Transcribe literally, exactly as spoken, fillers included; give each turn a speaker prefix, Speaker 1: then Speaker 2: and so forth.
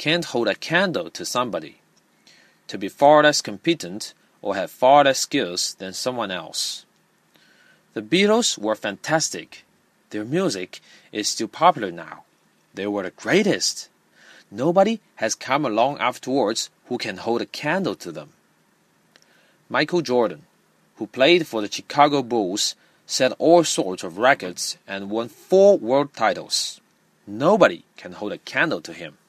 Speaker 1: can't hold a candle to somebody. To be far less competent or have far less skills than someone else. The Beatles were fantastic. Their music is still popular now. They were the greatest. Nobody has come along afterwards who can hold a candle to them. Michael Jordan, who played for the Chicago Bulls, set all sorts of records and won four world titles. Nobody can hold a candle to him.